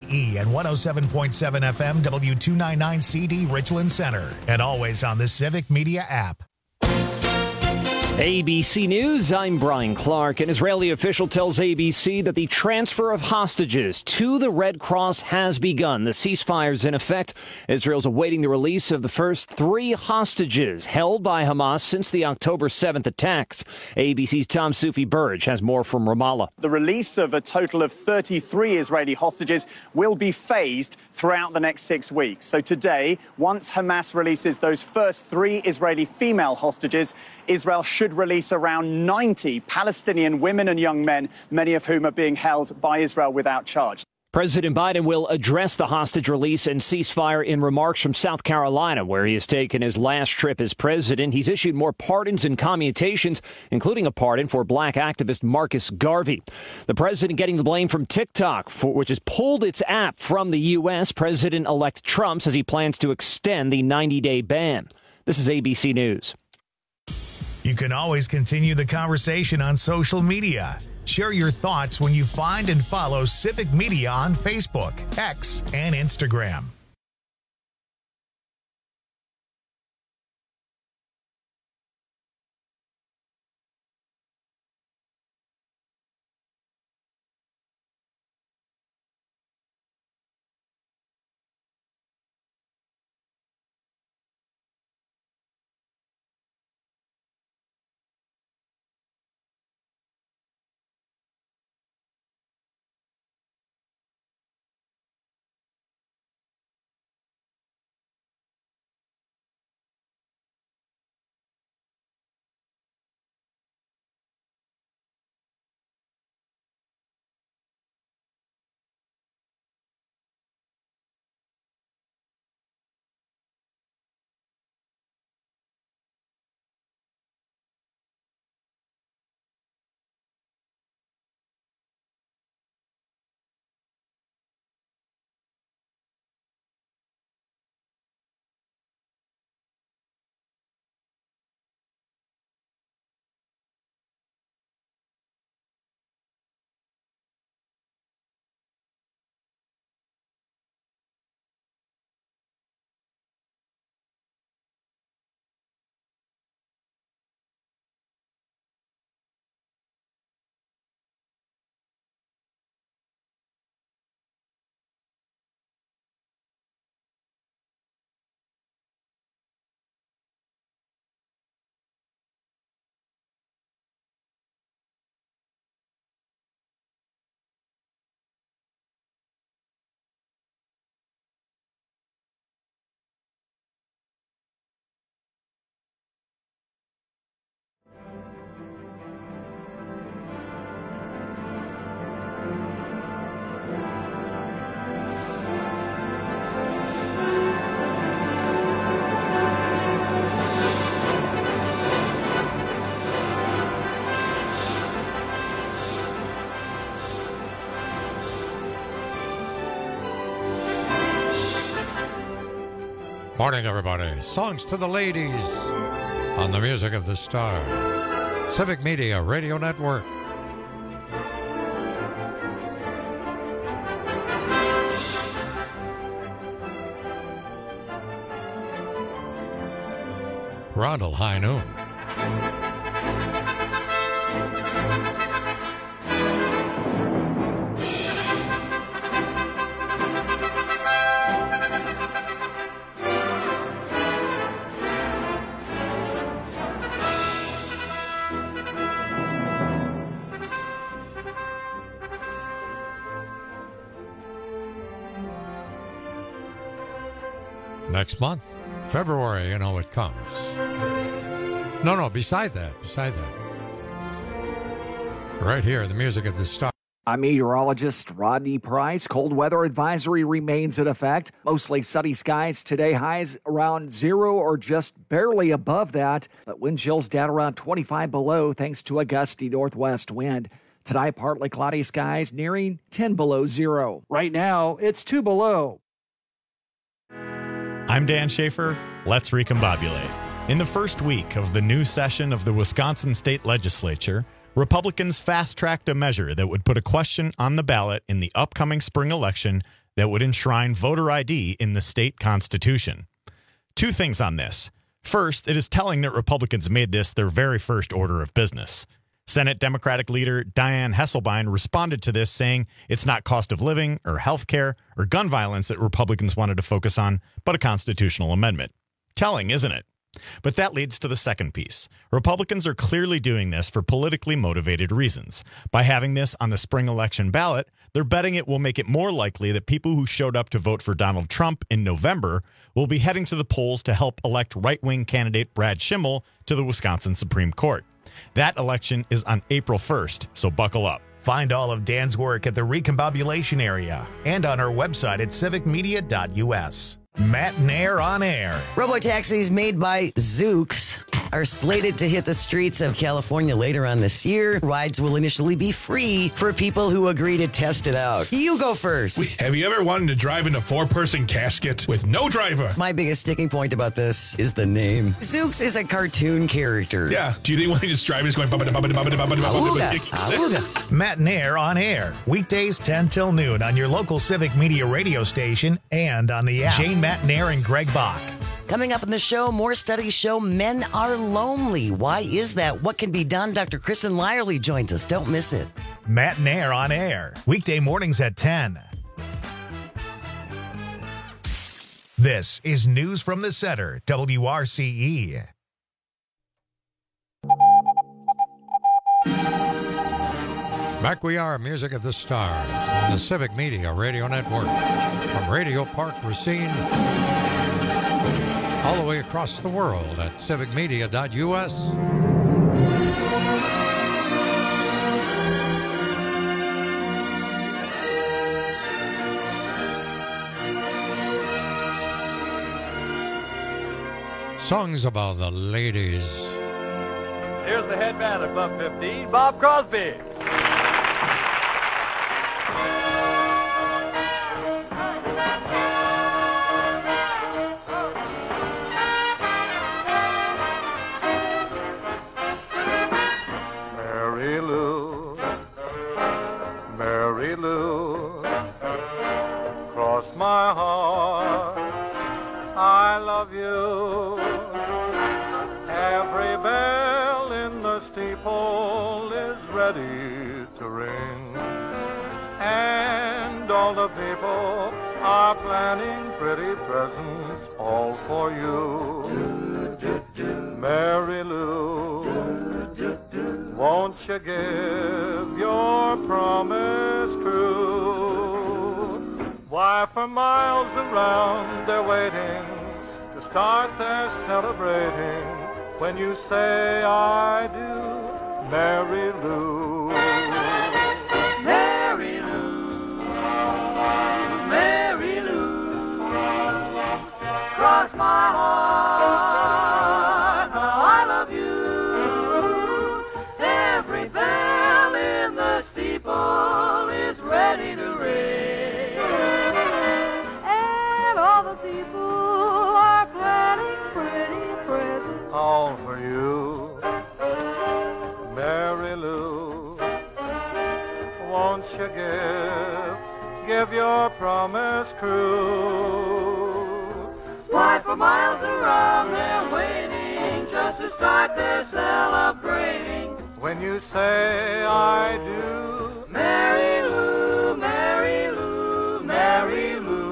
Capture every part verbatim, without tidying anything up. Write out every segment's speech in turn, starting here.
E and one oh seven point seven F M W two ninety-nine C D Richland Center. And always on the Civic Media app. A B C News, I'm Brian Clark. An Israeli official tells A B C that the transfer of hostages to the Red Cross has begun. The ceasefire is in effect. Israel's awaiting the release of the first three hostages held by Hamas since the October seventh attacks. A B C's Tom Sufi Burge has more from Ramallah. The release of a total of thirty-three Israeli hostages will be phased throughout the next six weeks. So today, once Hamas releases those first three Israeli female hostages, Israel should release around ninety Palestinian women and young men, many of whom are being held by Israel without charge. President Biden will address the hostage release and ceasefire in remarks from South Carolina, where he has taken his last trip as president. He's issued more pardons and commutations, including a pardon for black activist Marcus Garvey. The president getting the blame from TikTok, for, which has pulled its app from the U S. President-elect Trump says he plans to extend the ninety-day ban. This is A B C News. You can always continue the conversation on social media. Share your thoughts when you find and follow Civic Media on Facebook, X, and Instagram. Morning, everybody. Songs to the ladies on the Music of the Star. Civic Media Radio Network. Rondell High Noon. Next month, February, you know, it comes. No, no, beside that, beside that. Right here, the Music of the Star. I'm meteorologist Rodney Price. Cold weather advisory remains in effect. Mostly sunny skies today. Highs around zero or just barely above that. But wind chills down around twenty-five below thanks to a gusty northwest wind. Tonight, partly cloudy skies nearing ten below zero. Right now, it's two below. I'm Dan Schaefer. Let's recombobulate. In the first week of the new session of the Wisconsin State Legislature, Republicans fast-tracked a measure that would put a question on the ballot in the upcoming spring election that would enshrine voter I D in the state constitution. Two things on this. First, it is telling that Republicans made this their very first order of business. Senate Democratic leader Dianne Hesselbein responded to this, saying it's not cost of living or health care or gun violence that Republicans wanted to focus on, but a constitutional amendment. Telling, isn't it? But that leads to the second piece. Republicans are clearly doing this for politically motivated reasons. By having this on the spring election ballot, they're betting it will make it more likely that people who showed up to vote for Donald Trump in November will be heading to the polls to help elect right-wing candidate Brad Schimmel to the Wisconsin Supreme Court. That election is on April first, so buckle up. Find all of Dan's work at the Recombobulation area and on our website at civic media dot u s. Matt Nair on air. Robotaxis made by Zoox are slated to hit the streets of California later on this year. Rides will initially be free for people who agree to test it out. You go first. Wait, have you ever wanted to drive in a four-person casket with no driver? My biggest sticking point about this is the name. Zoox is a cartoon character. Yeah. Do you think when he's driving, he's going... Awooga, awooga. Matt Nair on air. Weekdays ten till noon on your local Civic Media radio station and on the app. Jane Matt Nair and Greg Bach. Coming up in the show, more studies show men are lonely. Why is that? What can be done? Doctor Kristen Lyerly joins us. Don't miss it. Matt Nair on air. Weekday mornings at ten. This is News from the Center, W R C E. Back we are, Music of the Stars, on the Civic Media Radio Network. From Radio Park Racine, all the way across the world at civic media dot u s. Songs about the ladies. Here's the head man at Club fifteen, Bob Crosby. Mary Lou, Mary Lou, cross my heart, I love you. Every bell in the steeple is ready to ring, and all the people are planning pretty presents all for you. Mary Lou, won't you give your promise true? Why, for miles around they're waiting to start their celebrating. When you say I do, Mary Lou. Mary Lou, Mary Lou, cross my heart, now I love you. Every bell in the steeple is ready to ring, and all the people are planning pretty presents all for you. Mary Lou, won't you give, give your promise true? Why, for miles around they're waiting just to start their celebrating. When you say I do, Mary Lou, Mary Lou, Mary Lou.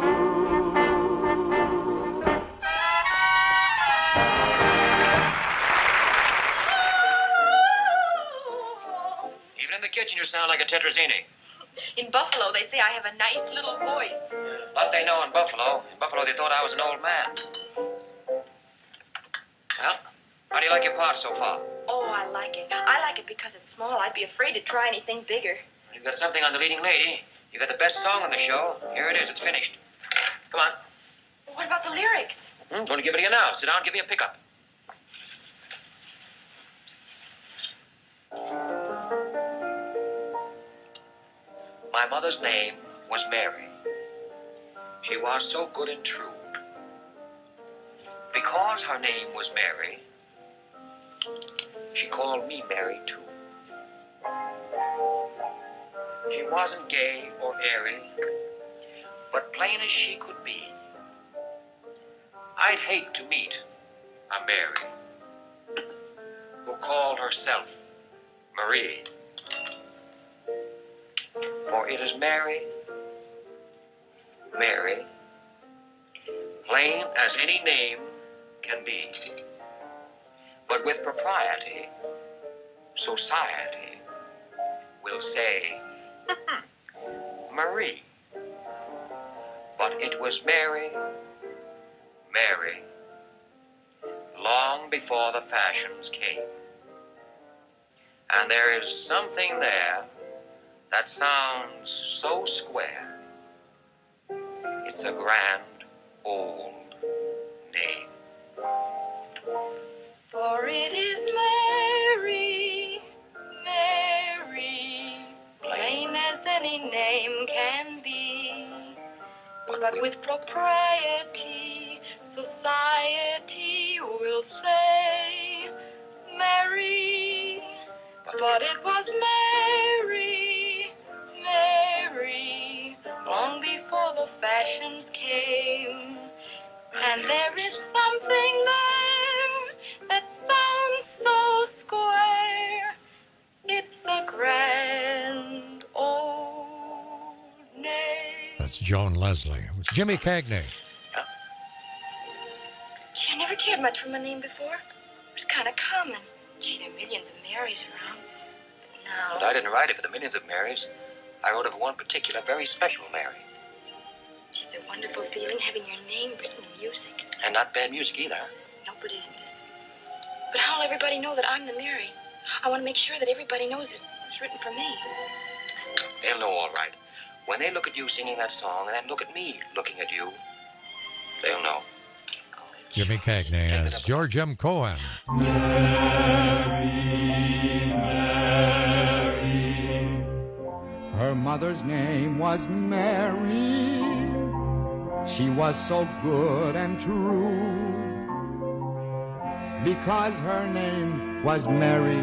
Even in the kitchen you sound like a tetrazzini. In Buffalo, they say I have a nice little voice. But they know in Buffalo. In Buffalo, they thought I was an old man. Well, how do you like your part so far? Oh, I like it. I like it because it's small. I'd be afraid to try anything bigger. You've got something on the leading lady. You got the best song on the show. Here it is. It's finished. Come on. What about the lyrics? Hmm, going to give it to you now. Sit down. Give me a pickup. My mother's name was Mary. She was so good and true. Because her name was Mary, she called me Mary, too. She wasn't gay or airy, but plain as she could be. I'd hate to meet a Mary who called herself Marie. For it is Mary, Mary, plain as any name can be. But with propriety, society will say, Marie. But it was Mary, Mary, long before the fashions came. And there is something there that sounds so square. It's a grand old name. For it is Mary, Mary, plain as any name can be. But with propriety, society will say, Mary. But it was Mary, Mary, long before the fashions came. And there is something there that sounds so square. It's a grand old name. That's Joan Leslie with Jimmy Cagney. Gee, I never cared much for my name before. It was kind of common. Gee, there are millions of Marys around. But now... But I didn't write it for the millions of Marys. I wrote it for one particular, very special Mary. Gee, it's a wonderful feeling having your name written in music. And not bad music either. No, but isn't it? But how'll everybody know that I'm the Mary? I want to make sure that everybody knows it was written for me. They'll know all right. When they look at you singing that song and then look at me looking at you, they'll know. Jimmy Cagney as George M. Cohan. Her mother's name was Mary. She was so good and true. Because her name was Mary,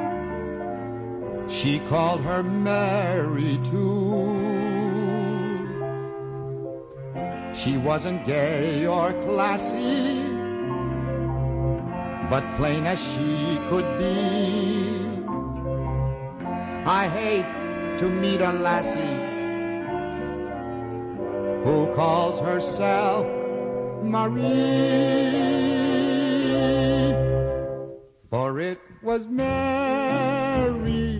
she called her Mary too. She wasn't gay or classy, but plain as she could be. I hate to meet a lassie who calls herself Marie. For it was Mary,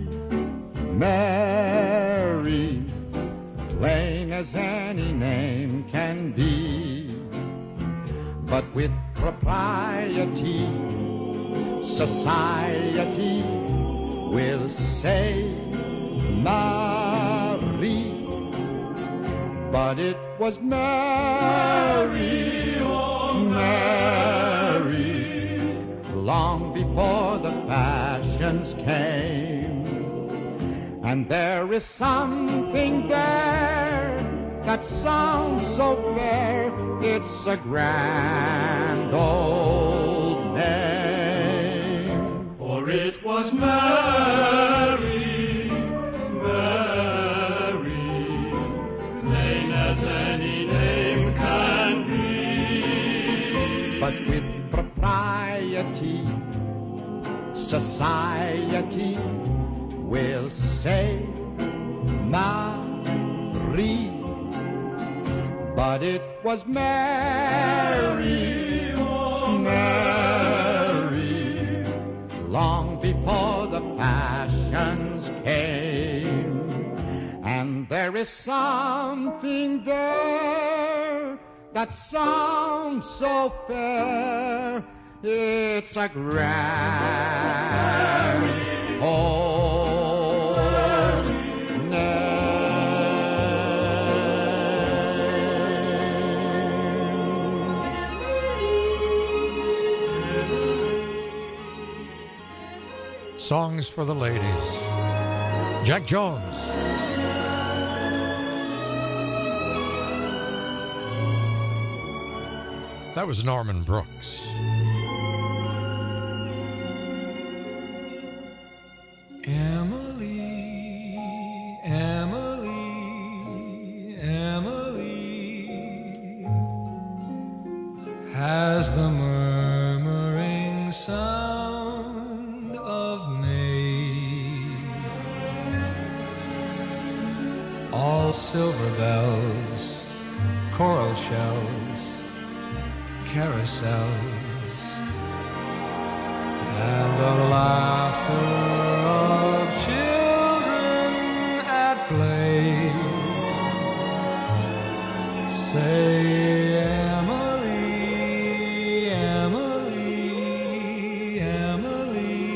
Mary, plain as any name can be. But with propriety, society will say Marie. But it was Mary, oh Mary, long before the fashions came. And there is something there that sounds so fair. It's a grand old name. For it was Mary, Mary, plain as any name can be. But with propriety, society will say Marie. But it was Mary, oh Mary, long before the fashions came. And there is something there that sounds so fair. It's a grand old name. Songs for the ladies. Jack Jones. That was Norman Brooks. Emily, Emily, Emily. as the murmuring sound of May. All silver bells, coral shells, carousels, and the laughter of children at play. Say, Emily, Emily, Emily,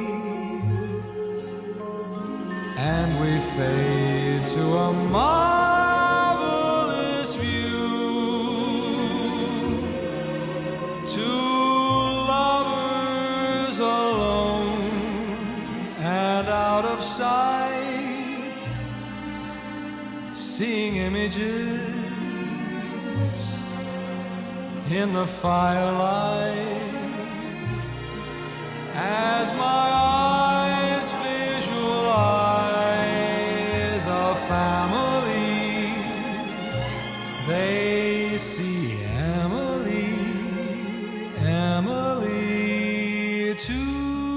and we fade to a marvelous view, two lovers alone and out of sight, seeing images in the firelight, as my eyes visualize a family. They see Emily, Emily too.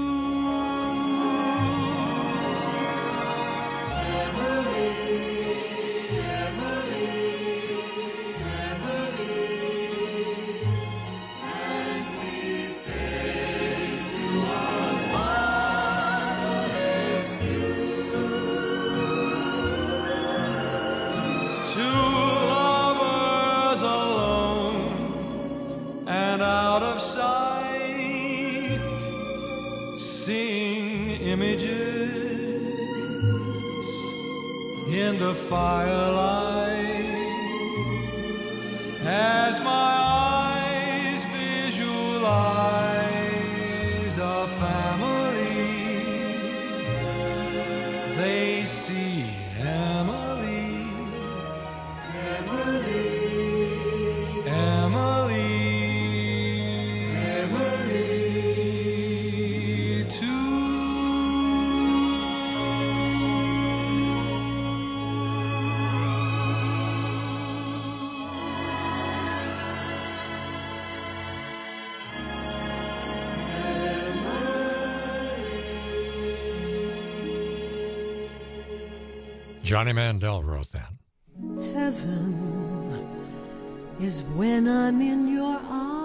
In the firelight, as my eyes visualize a family, they see Emily, Emily, Emily, Emily too. Johnny Mandel wrote that. Heaven is when I'm in your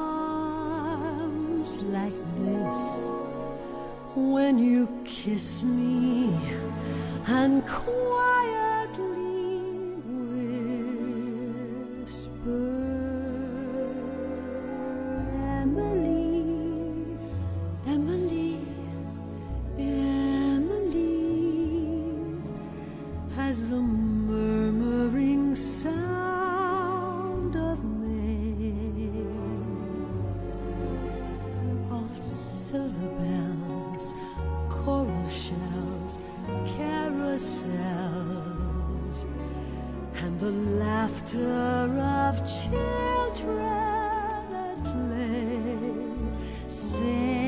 arms like this, when you kiss me and quietly whisper, Emily, Emily, Emily, as the murmuring sound of May. All silver bells, coral shells, carousels, and the laughter of children at play. Say,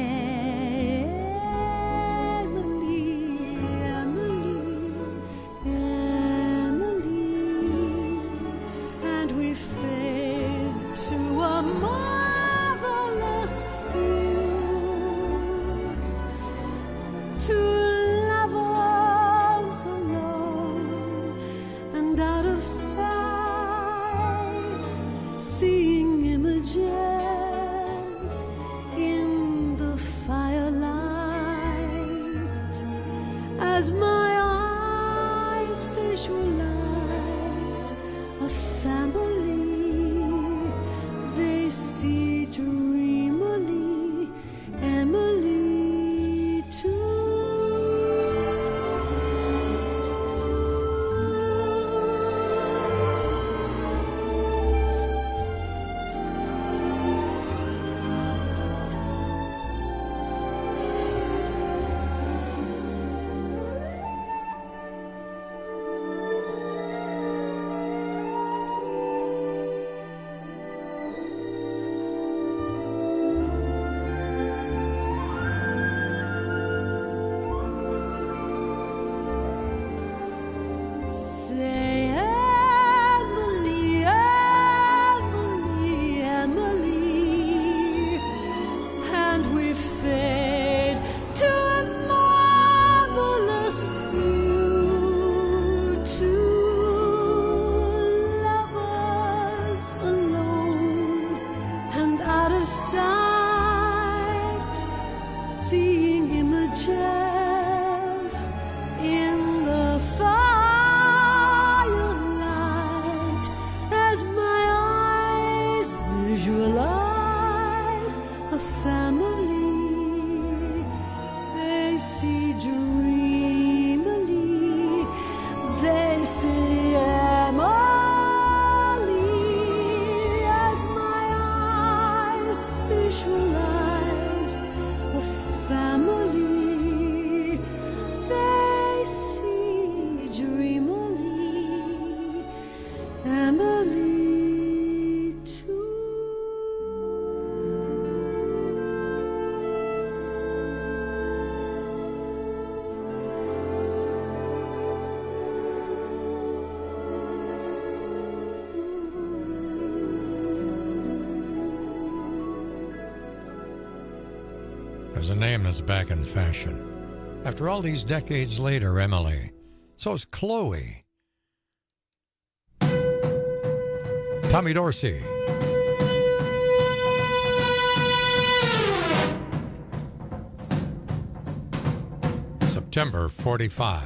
as my eyes visualize a family, they see dreamily Emily too. There's a name that's back in fashion. After all these decades later, Emily. So is Chloe. Tommy Dorsey. September forty-five.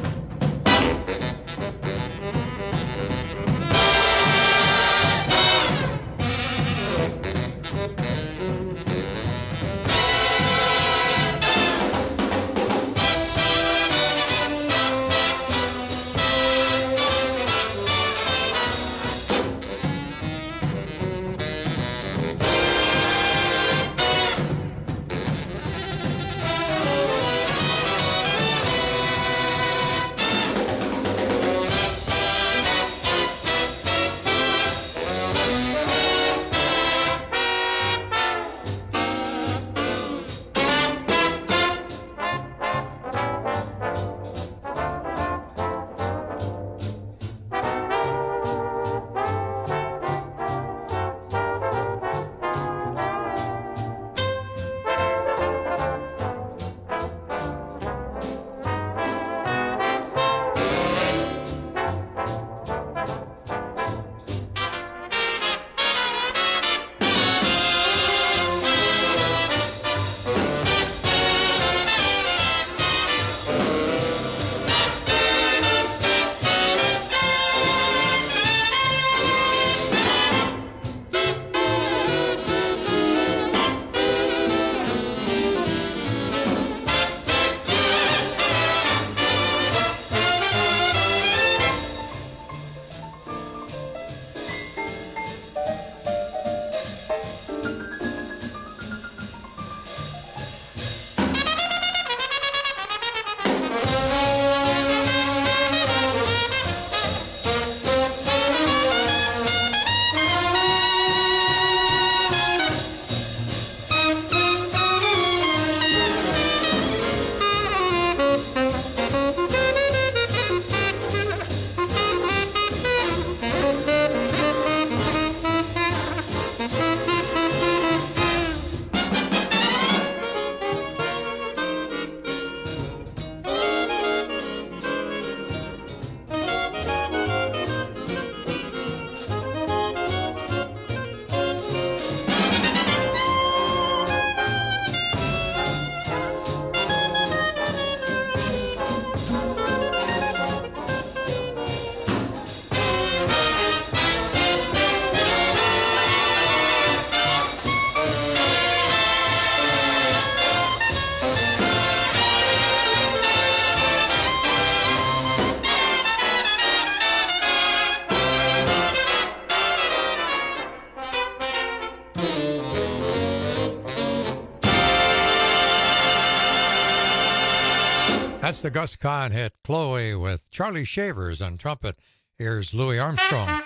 That's the Gus Kahn hit, Chloe, with Charlie Shavers on trumpet. Here's Louis Armstrong.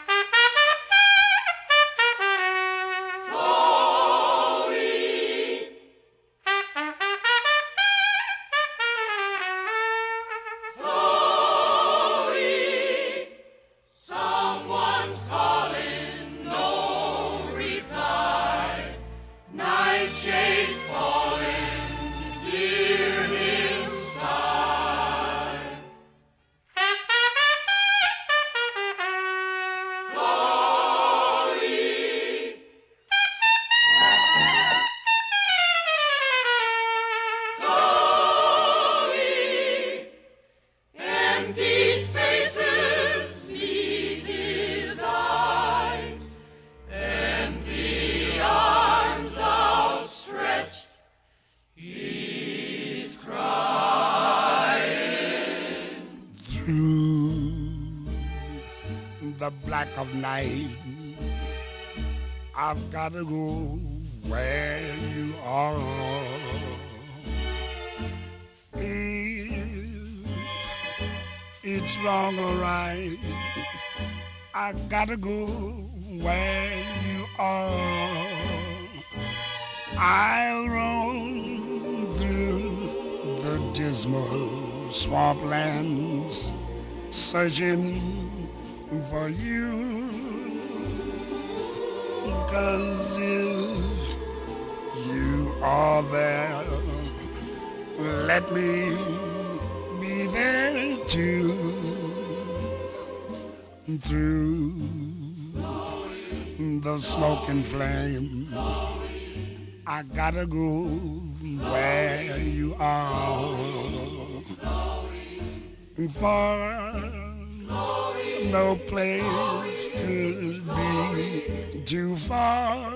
Of night, I've got to go where you are. If it's wrong or right, I gotta go where you are. I'll roam through the dismal swamplands, searching for you. 'Cause if you are there, let me be there too. Through the smoke and flame, I gotta go where you are. For no place could be too far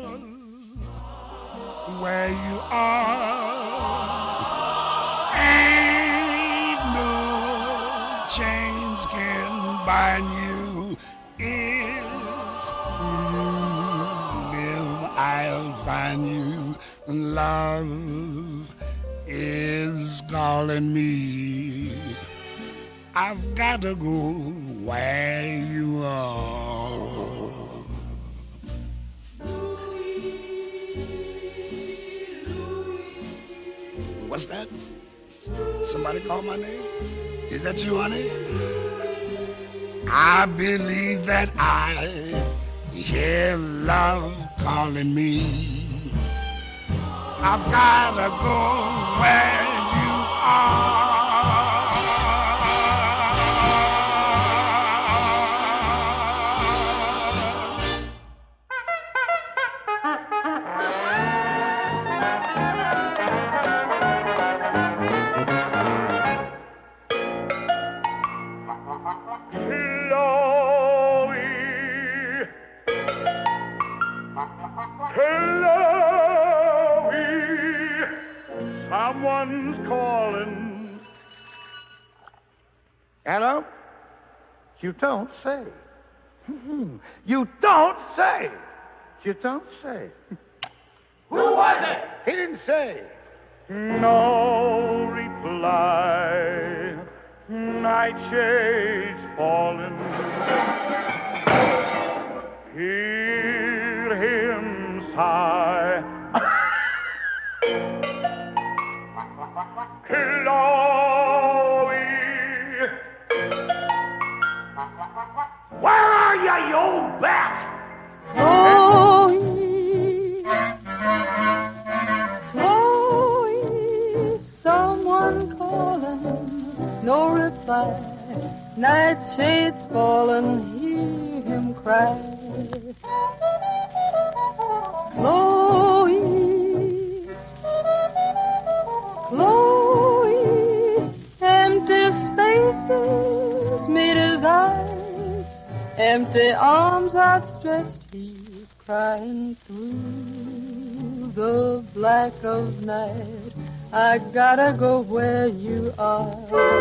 where you are. Ain't no chains can bind you. If you live, I'll find you. Love is calling me. I've got to go where you are. What's that? Somebody call my name? Is that you, honey? I believe that I hear love calling me. I've gotta go where you are. Someone's calling. Hello? You don't say. You don't say. You don't say. Who was it? He didn't say. No reply. Night shades falling. Hear him sigh. Chloe, where are you, you old bat? Chloe, Chloe, someone calling, no reply. Night shades fallen, hear him cry. Chloe, Chloe, empty spaces meet his eyes, empty arms outstretched, he's crying through the black of night. I gotta go where you are.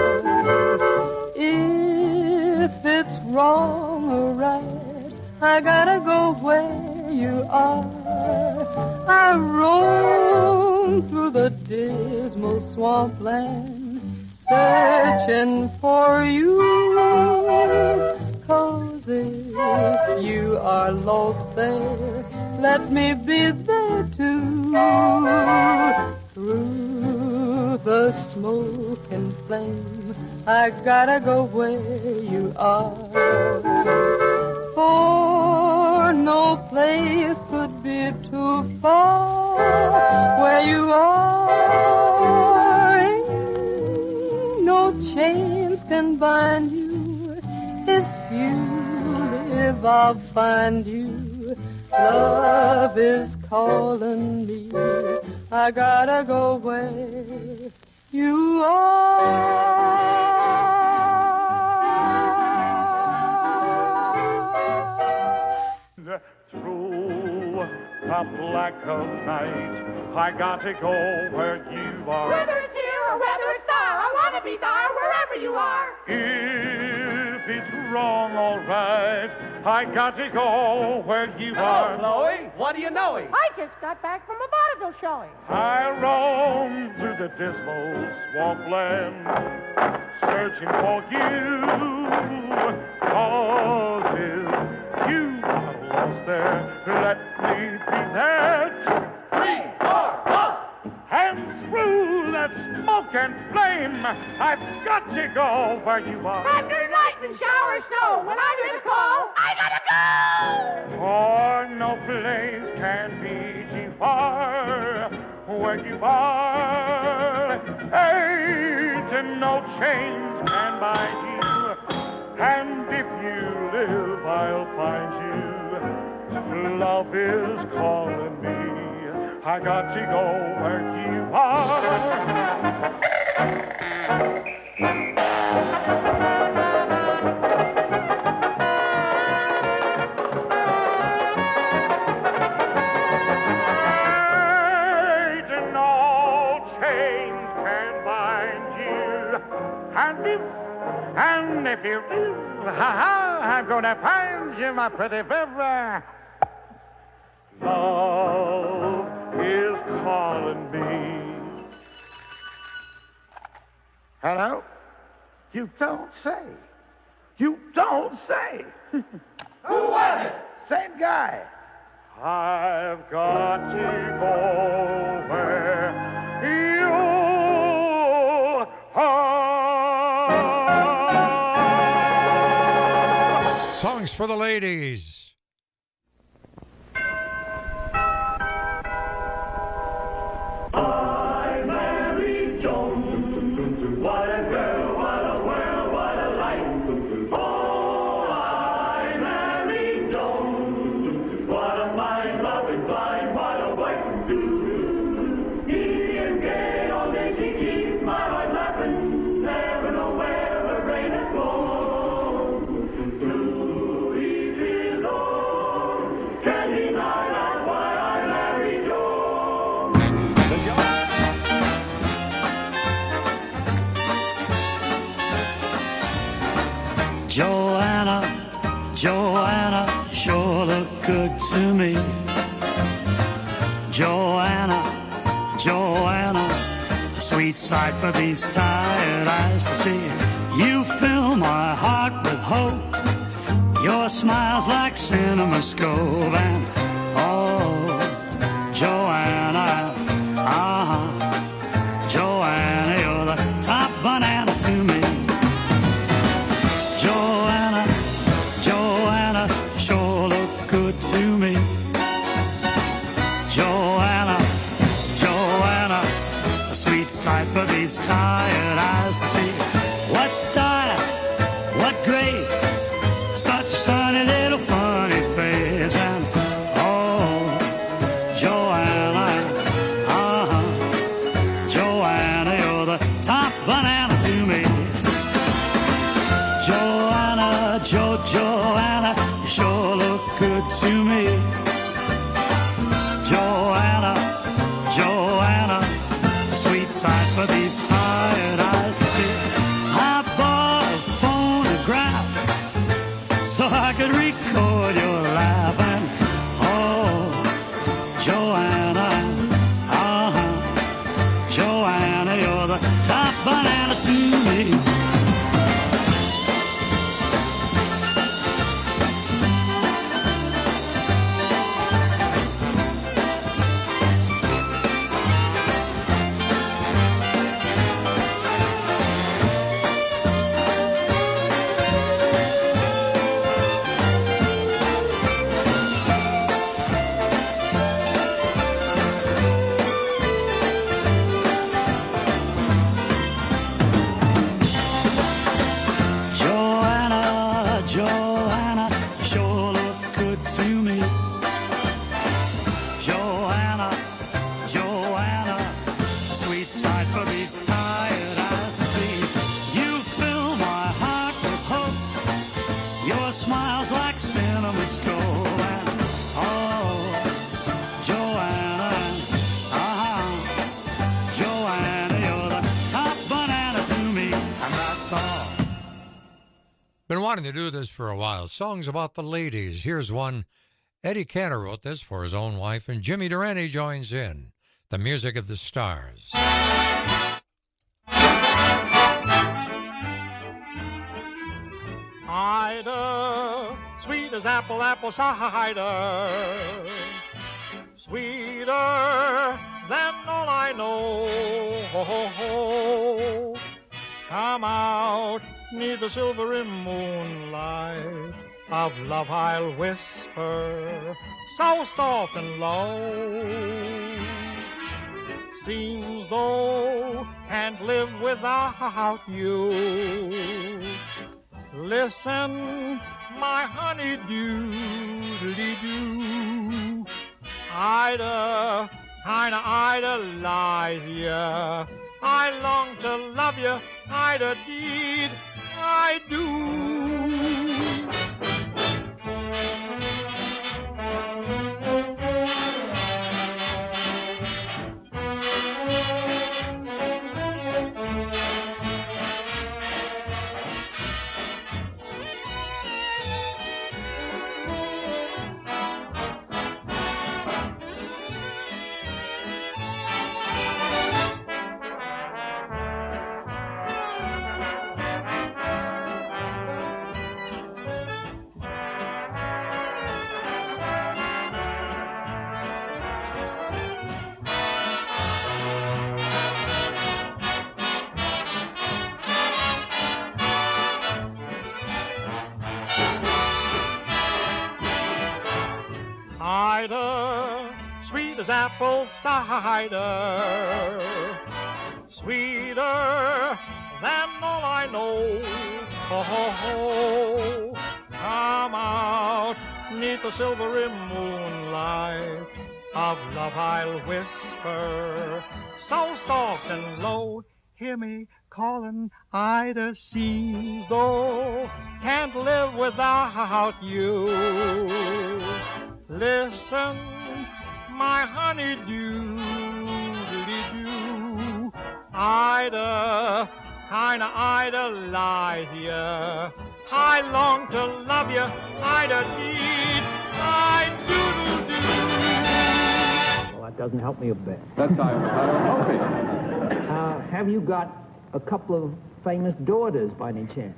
If it's wrong or right, I gotta go where you are. I roam through the dismal swampland, searching for you. 'Cause if you are lost there, let me be there too. Through the smoke and flame, I gotta go where you are. For no place could be too far where you are. Ain't no chains can bind you. If you live, I'll find you. Love is calling me. I gotta go where you are. Through the black of night, I gotta go where you are. Whether it's here or whether it's there, I wanna be there wherever you are. If it's wrong, all right, I gotta go where you are. Chloe, what are you knowing? I just got back from a vaudeville showing. I roam through the dismal swampland, searching for you. 'Cause if you are lost there, let me be there. Three, four, one. And through that smoke and flame, I've got to go where you are. Thunder, lightning, shower, snow. When I hear the call, I gotta go. For no place can be too far where you are. Ain't no chains can bind you, and if you live, I'll find you. Love is calling me, I got to go where you are. Ain't no chains can bind you, and if, and if you do, ha ha, I'm gonna find you, my pretty baby. Love is calling me. Hello? You don't say. You don't say. Who was it? Same guy. I've got to go where you are. Songs for the ladies. I married Joan. What a girl, what a world, what a life. Oh, I married Joan. What a mind, loving, blind, what a wife to do. Giddy and gay, all day she keeps my heart laughing. Never know where the rain has gone. To each his own. Can't deny that's why I married Joan. Joanna, Joanna, sure look good to me. Joanna, Joanna, a sweet sight for these tired eyes to see. You fill my heart with hope. Your smile's like cinema scope, and oh, Joanna, ah, Joanna, you're the top banana to me. Joanna, Joanna, sure look good to me. Joanna, Joanna, a sweet sight for these tired eyes to see. What style, what grace, such a sunny little funny face, and oh, Joanna, uh-huh, Joanna, you're the top banana to me. Joanna, Jo, Joanna, you sure look good to me. Joanna, Joanna, a sweet sight for these tired eyes to see. I bought a phonograph so I could record your laugh, and oh, Joanna, uh-huh, Joanna, you're the top banana to me. Joanna, Joanna, you sure look good to me. Joanna, Joanna, a sweet sight for these tired eyes to see. You fill my heart with hope. Your smile's like cinema scope, and oh, Joanna, uh-huh, Joanna, you're the top banana to me, and that's all. Been wanting to do this for a while. Songs about the ladies. Here's one. Eddie Cantor wrote this for his own wife, and Jimmy Durante joins in. The Music of the Stars. Cider, sweet as apple, apple cider. Sweeter than all I know. Ho, ho, ho. Come out neath the silvery moonlight of love I'll whisper, so soft and low. Seems though can't live without you. Listen, my honeydew, doo. Ida, kinda idolize ya. I long to love you, Ida, deed, I do. Ida, sweet as apple cider, sweeter than all I know. Oh, ho, ho. Come out neath the silvery moonlight of love I'll whisper, so soft and low. Hear me calling, Ida, seas though, can't live without you. Listen, my honeydew, doo. Ida, kinda idolize ya. I long to love you, Ida, deed, I do, do. Well, that doesn't help me a bit. That's how I'm hoping. Uh, have you got a couple of famous daughters by any chance?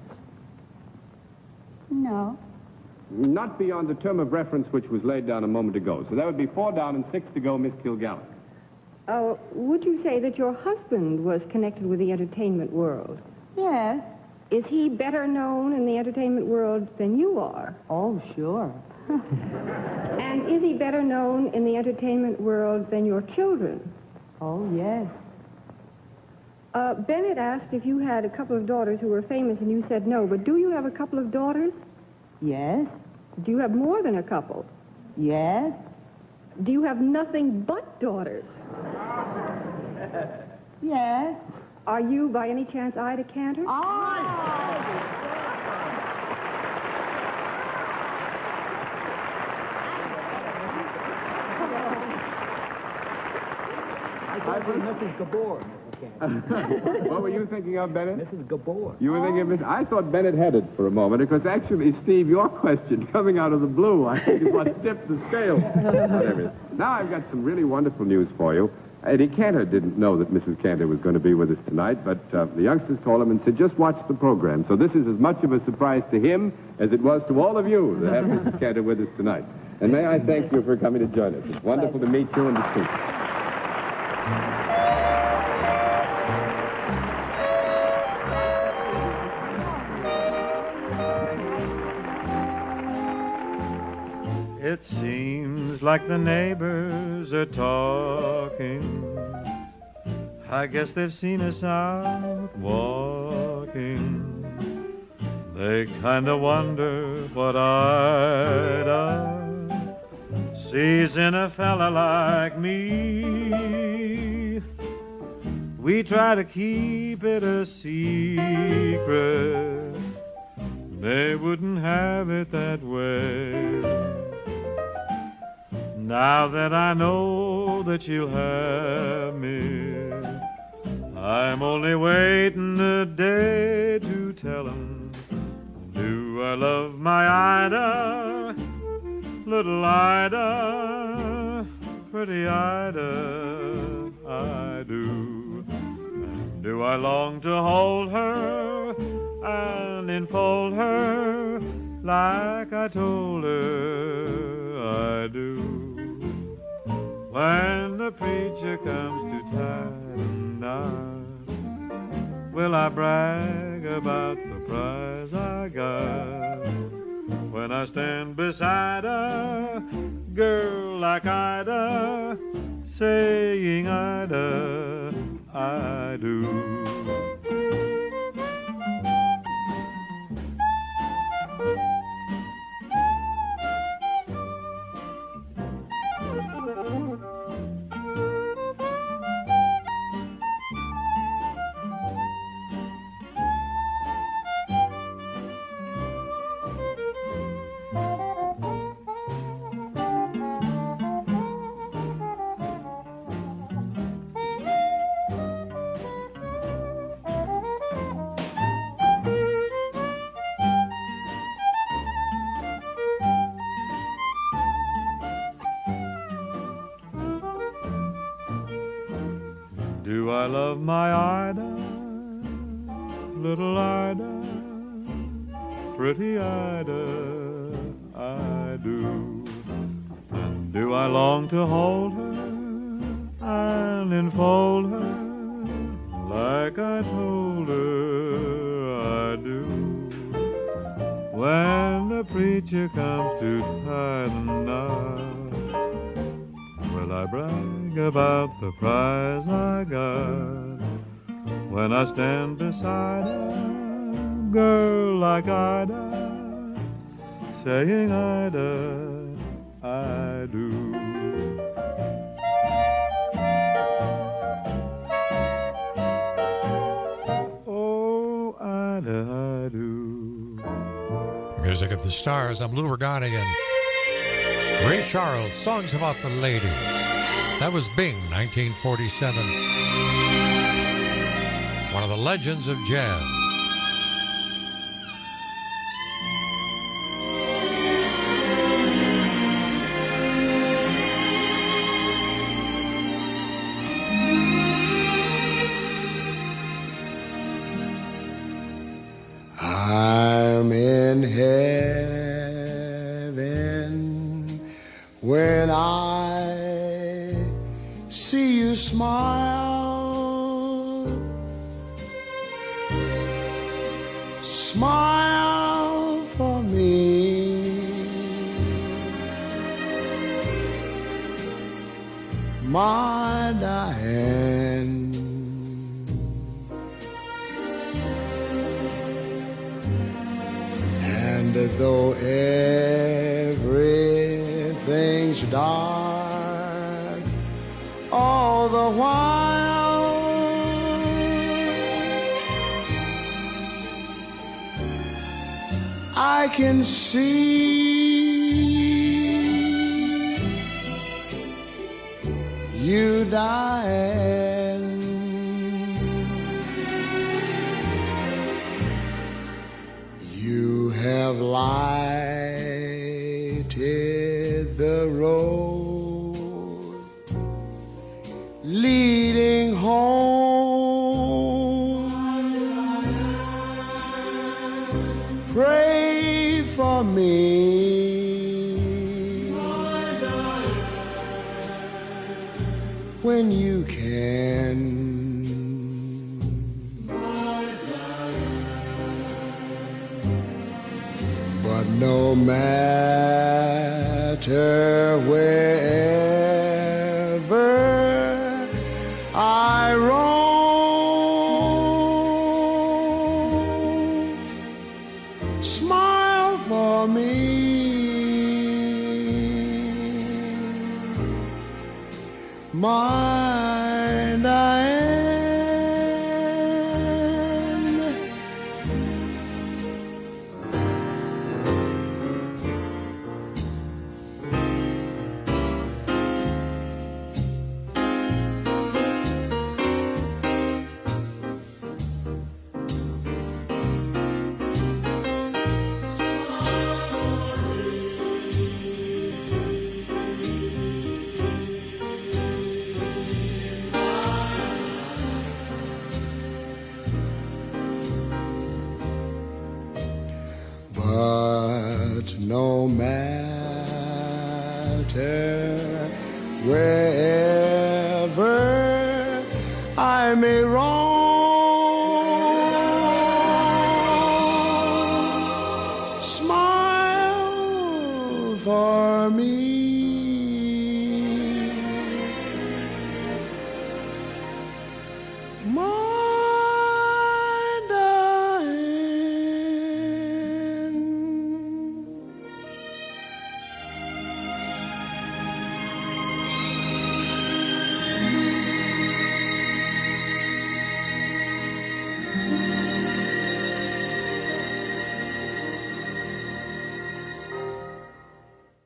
No. Not beyond the term of reference which was laid down a moment ago. So that would be four down and six to go, Miss Kilgallen. Uh, would you say that your husband was connected with the entertainment world? Yes. Is he better known in the entertainment world than you are? Oh, sure. And is he better known in the entertainment world than your children? Oh, yes. Uh, Bennett asked if you had a couple of daughters who were famous, and you said no. But do you have a couple of daughters? Yes. Do you have more than a couple? Yes. Do you have nothing but daughters? Yes. Are you, by any chance, Ida Cantor? I was Missus Gabor. What were you thinking of, Bennett? Missus Gabor. You were thinking of Miss... I thought Bennett had it for a moment, because actually, Steve, your question coming out of the blue, I think is what tipped the scale. Whatever. Now I've got some really wonderful news for you. Eddie Cantor didn't know that Missus Cantor was going to be with us tonight, but uh, the youngsters called him and said, just watch the program. So this is as much of a surprise to him as it was to all of you to have Missus Cantor with us tonight. And may I thank you for coming to join us. It's wonderful to meet you and to speak. It seems like the neighbors are talking. I guess they've seen us out walking. They kind of wonder what Ida sees in a fella like me. We try to keep it a secret. They wouldn't have it that way. Now that I know that you'll have me, I'm only waiting a day to tell 'em, do I love my Ida, little Ida, pretty Ida, I do. And do I long to hold her and enfold her like I told her I do. When the preacher comes to tighten up, will I brag about the prize I got? When I stand beside a girl like Ida, saying Ida, I do. Do I love my Ida, little Ida, pretty Ida, I do. And do I long to hold her and enfold her like I told her I do. When the preacher comes to tie the knot, will I brag about the prize I got when I stand beside a girl like Ida, saying Ida, I do. Oh, Ida, I do. Music of the Stars. I'm Lou Regani and Ray Charles. Songs about the ladies. That was Bing, nineteen forty-seven. One of the legends of jazz. I'm in heaven when I see you smile, smile for me, my Diane. And though everything's dark all the while, I can see you, Diane. You have lighted the road leading home. Pray for me when you can. But no matter wherever I roam, smile for me, my Diane. But no matter wherever I may roam, smile for me,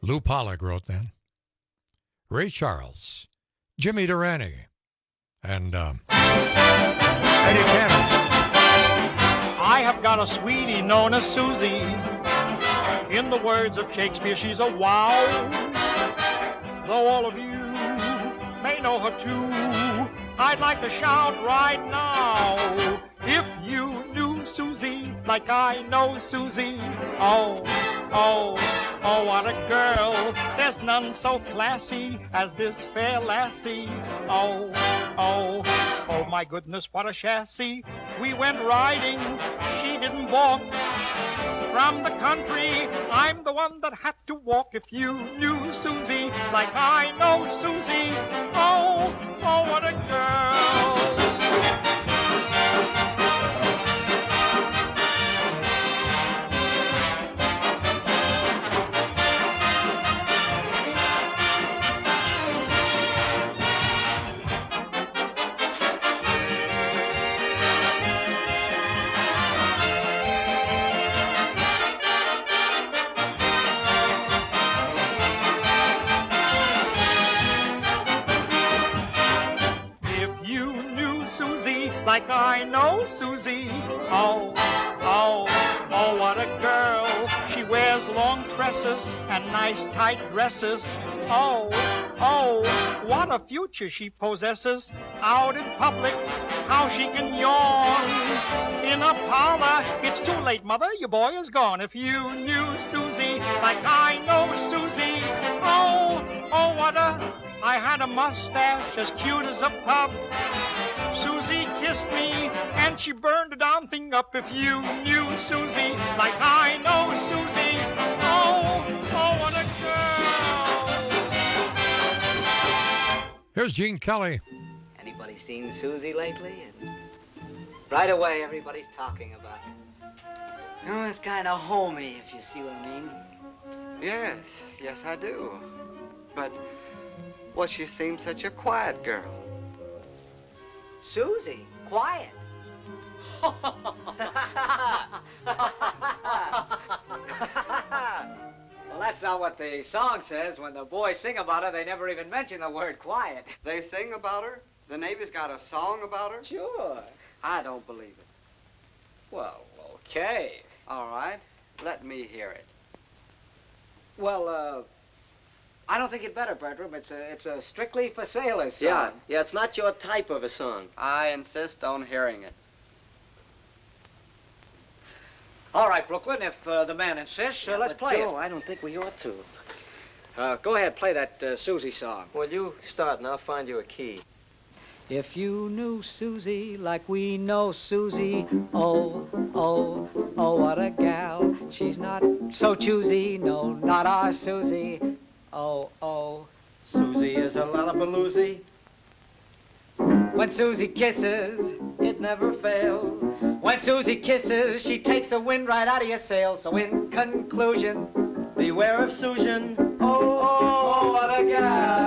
Lou Pollack wrote that. Ray Charles, Jimmy Durante, and um, Eddie Cantor. I have got a sweetie known as Susie. In the words of Shakespeare, she's a wow. Though all of you may know her too, I'd like to shout right now. If you knew Susie like I know Susie, oh, oh, oh, what a girl. There's none so classy as this fair lassie. Oh, oh, oh, my goodness, what a chassis. We went riding, she didn't walk. From the country, I'm the one that had to walk. If you knew Susie like I know Susie, oh, oh, what a girl. Like I know Susie, oh, oh, oh, what a girl. She wears long tresses and nice tight dresses. Oh, oh, what a future she possesses. Out in public, how she can yawn. In a parlor, it's too late, mother, your boy is gone. If you knew Susie like I know Susie, oh, oh, what a, I had a mustache as cute as a pup. Susie kissed me, and she burned the darn thing up. If you knew Susie like I know Susie, oh, oh, what a girl. Here's Gene Kelly. Anybody seen Susie lately? And right away, everybody's talking about it. You know, it's kind of homey, if you see what I mean. Yes, yes, I do. But, well, she seems such a quiet girl. Susie, quiet. Well, that's not what the song says. When the boys sing about her, they never even mention the word quiet. They sing about her? The Navy's got a song about her? Sure. I don't believe it. Well, okay. All right. Let me hear it. Well, uh... I don't think you'd better, Bertram. It's a, it's a strictly for sailors song. Yeah, yeah, it's not your type of a song. I insist on hearing it. All right, Brooklyn, if uh, the man insists, uh, Yeah, let's but play Joe, it. I don't think we ought to. Uh, go ahead, play that uh, Susie song. Well, you start and I'll find you a key. If you knew Susie like we know Susie, oh, oh, oh, what a gal. She's not so choosy, no, not our Susie. Oh, oh, Susie is a lullabaloozy. When Susie kisses, it never fails. When Susie kisses, she takes the wind right out of your sails. So in conclusion, beware of Susan. Oh, oh, oh, what a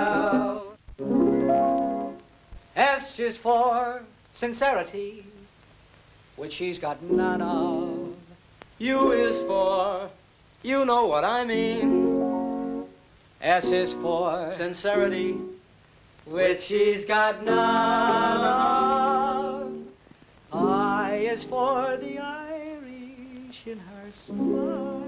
gal. S is for sincerity, which she's got none of. U is for, you know what I mean. S is for sincerity, which she's got none of. I is for the Irish in her smile.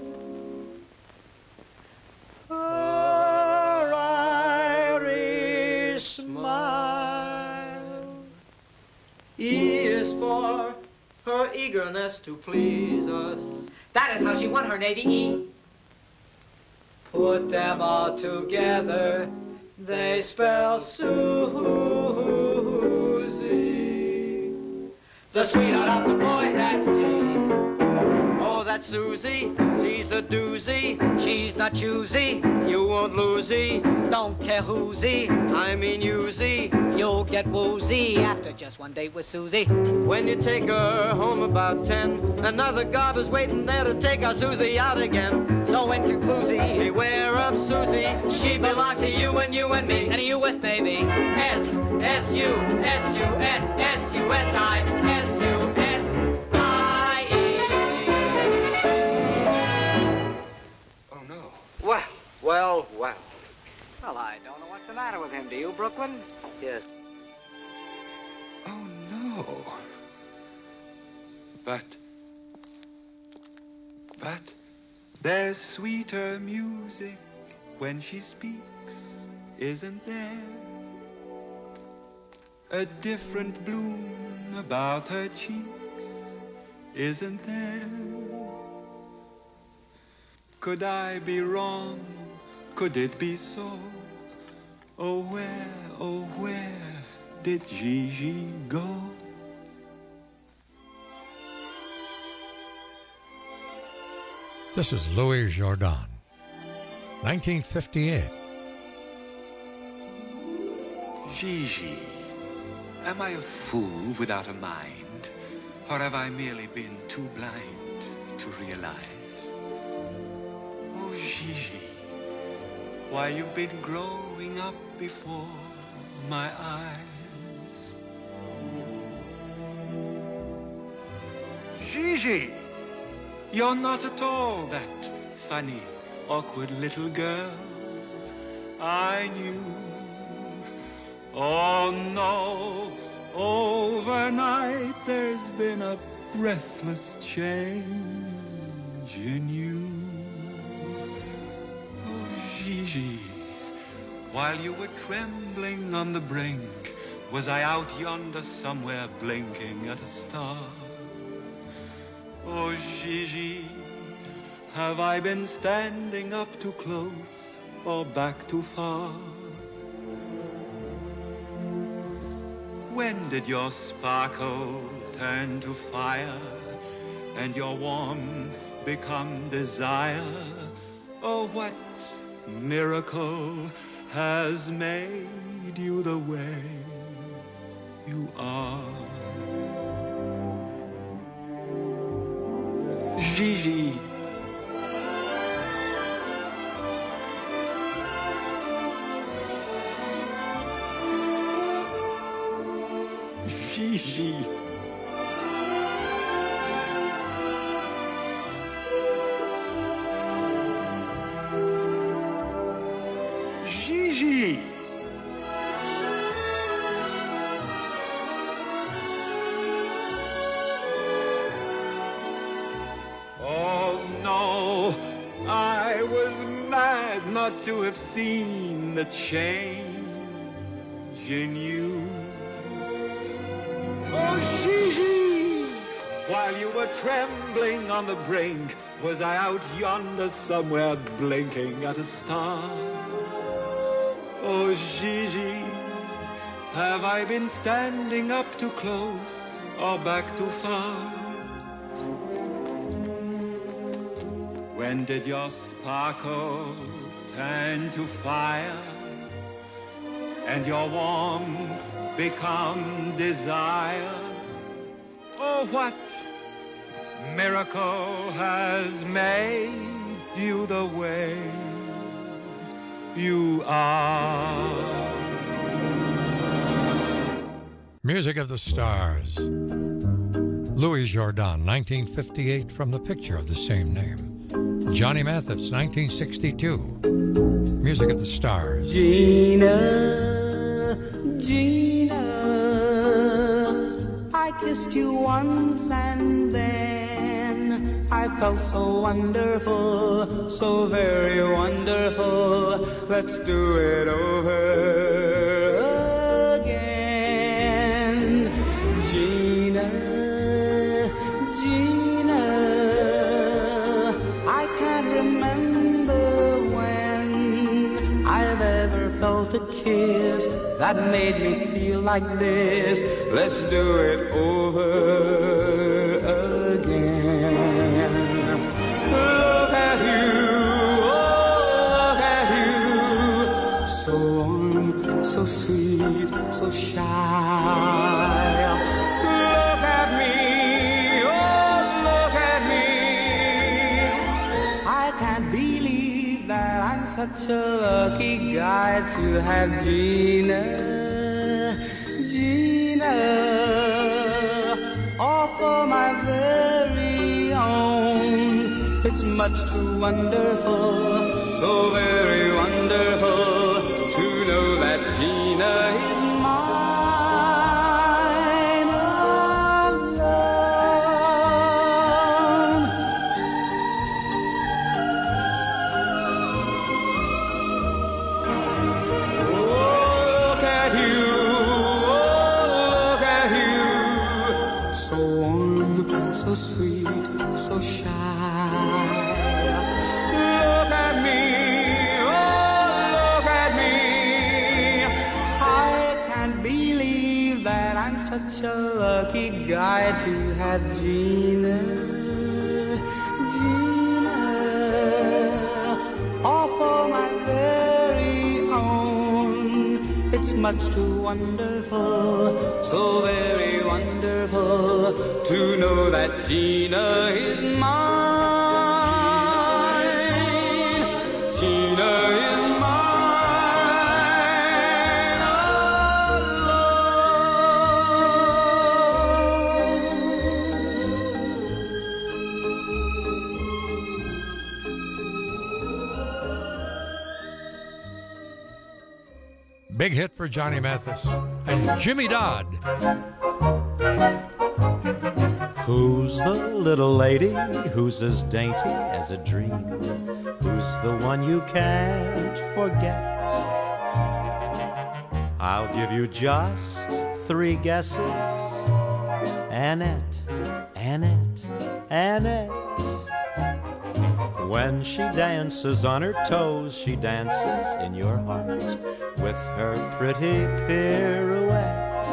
Her Irish smile. E is for her eagerness to please us. That is how she won her Navy E. Put them all together, they spell Susie. The sweetheart of the boys at sea. Oh, that's Susie, she's a doozy. She's not choosy, you won't losey. Don't care who'sy, I mean you'sy. You'll get woozy after just one date with Susie. When you take her home about ten, another gobber's waiting there to take our Susie out again. So in conclusion, beware of Susie. She belongs to you and you and me and the U S Navy. S, S, U, S, U, S, S, U, S, I, S, U, S, I, E. Oh, no. Well, I don't know what's the matter with him. Do you, Brooklyn? Yes. Oh, no. But, but, there's sweeter music when she speaks, isn't there? A different bloom about her cheeks, isn't there? Could I be wrong? Could it be so? Oh, where, oh, where did Gigi go? This is Louis Jordan, nineteen fifty-eight. Gigi, am I a fool without a mind? Or have I merely been too blind to realize? Oh, Gigi, why you've been growing up before my eyes. Gigi, you're not at all that funny, awkward little girl I knew. Oh, no, overnight there's been a breathless change in you. Oh, Gigi, while you were trembling on the brink, was I out yonder somewhere blinking at a star? Oh, Gigi, have I been standing up too close or back too far? When did your sparkle turn to fire and your warmth become desire? Oh, what miracle has made you the way you are? Gigi, Gigi, Gigi, oh no, I was mad not to have seen the change in you. Oh, Gigi, while you were trembling on the brink, was I out yonder somewhere blinking at a star? Oh, Gigi, have I been standing up too close or back too far? When did your sparkle turn to fire and your warmth become desire? Oh, what miracle has made you the way you are? Music of the Stars. Louis Jordan, nineteen fifty-eight, from the picture of the same name. Johnny Mathis, nineteen sixty-two. Music of the Stars. Gina, Gina, I kissed you once and then I felt so wonderful, so very wonderful. Let's do it over again. Gina, Gina, I can't remember when I've ever felt a kiss that made me feel like this. Let's do it over again. Look at you, oh, look at you, so warm, so sweet, so shy. Look at me, oh, look at me. I can't believe that I'm such a lucky guy to have Gina, Gina, all for my very own. It's much too wonderful, so very wonderful to I'm such a lucky guy to have Gina, Gina, all for my very own. It's much too wonderful, so very wonderful to know that Gina is mine. Gina is Big hit for Johnny Mathis and Jimmy Dodd. Who's the little lady who's as dainty as a dream? Who's the one you can't forget? I'll give you just three guesses. Annette, Annette, Annette. When she dances on her toes, she dances in your heart with her pretty pirouette.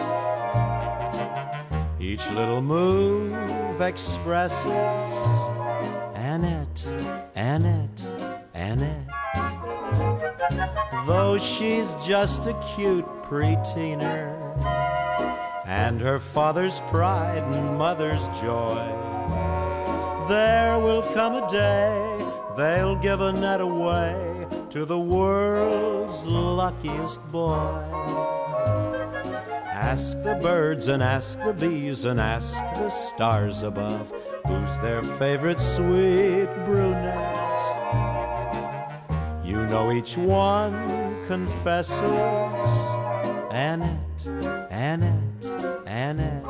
Each little move expresses Annette, Annette, Annette. Though she's just a cute preteener, and her father's pride and mother's joy, there will come a day they'll give Annette away to the world's luckiest boy. Ask the birds and ask the bees and ask the stars above, who's their favorite sweet brunette. You know each one confesses Annette, Annette, Annette.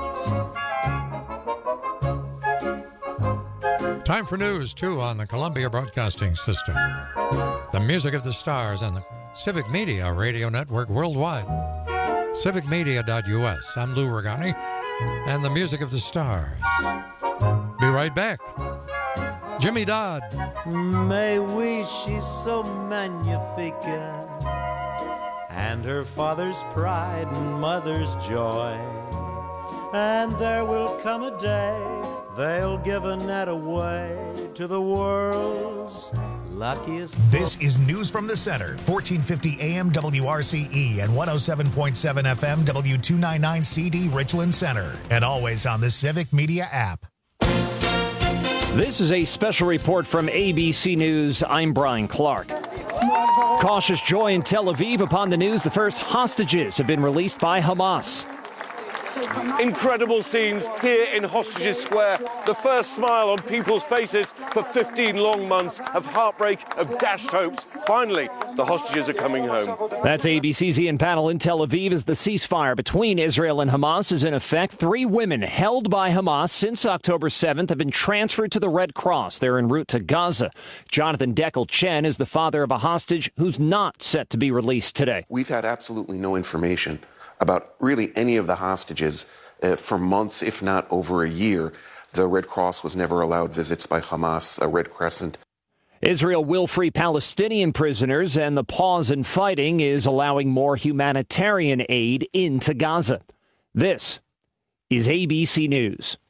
Time for news, too, on the Columbia Broadcasting System. The music of the stars on the Civic Media Radio Network worldwide. civic media dot U S. I'm Lou Regani, and the music of the stars. Be right back. Jimmy Dodd. Mais oui, she's so magnifique, and her father's pride and mother's joy. And there will come a day they'll give Annette away to the world's luckiest. This is News from the Center, fourteen fifty A M W R C E and one oh seven point seven F M W two ninety-nine C D Richland Center, and always on the Civic Media app. This is a special report from A B C News. I'm Brian Clark. Cautious joy in Tel Aviv upon the news the first hostages have been released by Hamas. Incredible scenes here in Hostages Square. The first smile on people's faces for fifteen long months of heartbreak, of dashed hopes. Finally, the hostages are coming home. That's A B C's Ian Panel in Tel Aviv as the ceasefire between Israel and Hamas is in effect. Three women held by Hamas since October seventh have been transferred to the Red Cross. They're en route to Gaza. Jonathan Deckel Chen is the father of a hostage who's not set to be released today. We've had absolutely no information about really any of the hostages uh, for months, if not over a year. The Red Cross was never allowed visits by Hamas, a Red Crescent. Israel will free Palestinian prisoners, and the pause in fighting is allowing more humanitarian aid into Gaza. This is A B C News.